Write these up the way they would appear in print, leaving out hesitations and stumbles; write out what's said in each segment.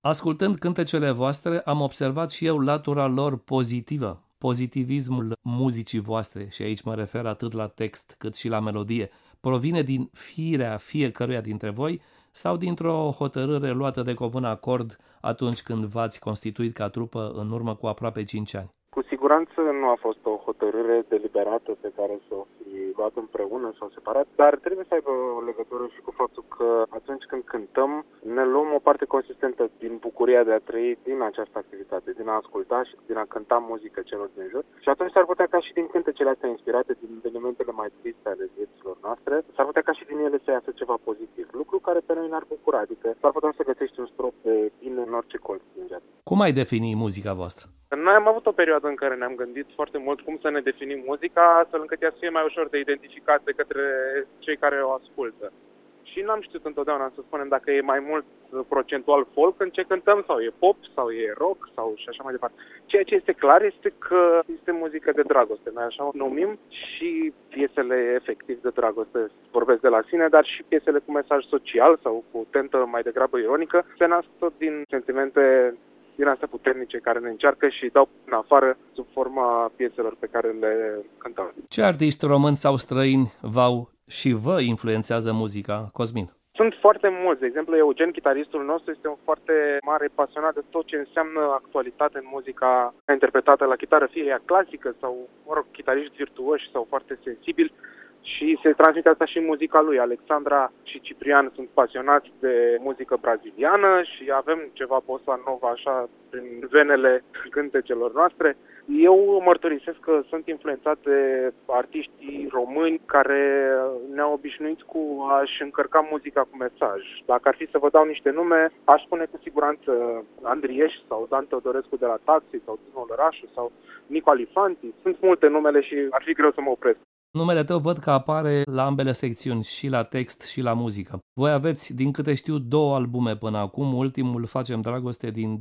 Ascultând cântecele voastre, am observat și eu latura lor pozitivă, pozitivismul muzicii voastre, și aici mă refer atât la text cât și la melodie. Provine din firea fiecăruia dintre voi sau dintr-o hotărâre luată de comun acord atunci când v-ați constituit ca trupă în urmă cu aproape 5 ani? Cu siguranță nu a fost o hotărâre deliberată pe care să o fi luat împreună sau separat, dar trebuie să aibă o legătură și cu faptul că atunci când cântăm ne luăm o parte consistentă din bucuria de a trăi din această activitate, din a asculta și din a cânta muzică celor din jur. Și atunci s-ar putea ca și din cântecele astea inspirate din evenimentele mai triste ale vieților noastre, s-ar putea ca și din ele să iasă ceva pozitiv, lucru care pe noi ne-ar bucura, adică s-ar putea să găsești un strop de bine în orice colț din viață. Cum ai defini muzica voastră? Noi am avut o perioadă în care ne-am gândit foarte mult cum să ne definim muzica, astfel încât ea să fie mai ușor de identificat de către cei care o ascultă. Și n-am știut întotdeauna să spunem dacă e mai mult procentual folk în ce cântăm, sau e pop, sau e rock, sau și așa mai departe. Ceea ce este clar este că este muzică de dragoste, noi așa o numim, și piesele efectiv de dragoste vorbesc de la sine, dar și piesele cu mesaj social sau cu tentă mai degrabă ironică se nasc tot din sentimente din astea puternice care ne încearcă și dau în afară sub forma pieselor pe care le cântăm. Ce artiști români sau străini v-au și vă influențează muzica, Cosmin? Sunt foarte mulți. De exemplu, Eugen, chitaristul nostru, este un foarte mare pasionat de tot ce înseamnă actualitate în muzica interpretată la chitară, fie ea clasică sau, chitariști virtuoși sau foarte sensibili. Și se transmite asta și în muzica lui. Alexandra și Ciprian sunt pasionați de muzică braziliană și avem ceva bossa nova așa prin venele cântecelor noastre. Eu mărturisesc că sunt influențat de artiștii români care ne-au obișnuit cu a-și încărca muzica cu mesaj. Dacă ar fi să vă dau niște nume, aș spune cu siguranță Andrieș sau Dan Teodorescu de la Taxi sau Tino Lărașu sau Nico Alifanti. Sunt multe numele și ar fi greu să mă opresc. Numele tău văd că apare la ambele secțiuni, și la text și la muzică. Voi aveți, din câte știu, 2 albume până acum, ultimul Facem Dragoste din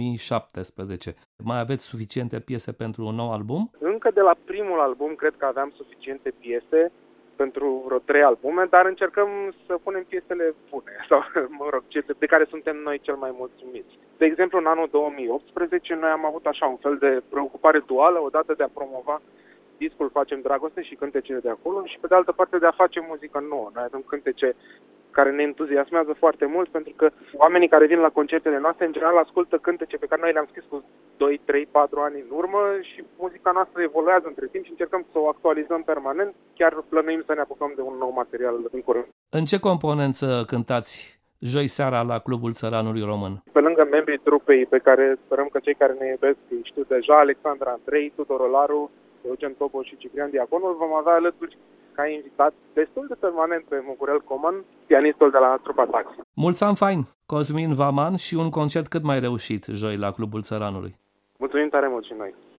2017. Mai aveți suficiente piese pentru un nou album? Încă de la primul album cred că aveam suficiente piese pentru vreo 3 albume, dar încercăm să punem piesele bune, sau, cele de care suntem noi cel mai mulțumiți. De exemplu, în anul 2018 noi am avut așa un fel de preocupare duală, odată de a promova discul Facem Dragoste și cântecele de acolo și pe de altă parte de a face muzică nouă. Noi avem cântece care ne entuziasmează foarte mult pentru că oamenii care vin la concertele noastre în general ascultă cântece pe care noi le-am scris cu 2, 3, 4 ani în urmă și muzica noastră evoluează între timp și încercăm să o actualizăm permanent. Chiar plănuim să ne apucăm de un nou material în curând. În ce componență cântați joi seara la Clubul Țăranului Român? Pe lângă membrii trupei pe care sperăm că cei care ne iubesc îi știu deja, Alexandra Andrei, Tudor Olaru, Eugen Tobo și Ciprian Diaconul, vom avea alături ca invitat destul de permanent pe Mugurel Coman, pianistul de la trupa Taxi. Mulți ani fain, Cosmin Vaman, și un concert cât mai reușit joi la Clubul Țăranului. Mulțumim tare mult și noi!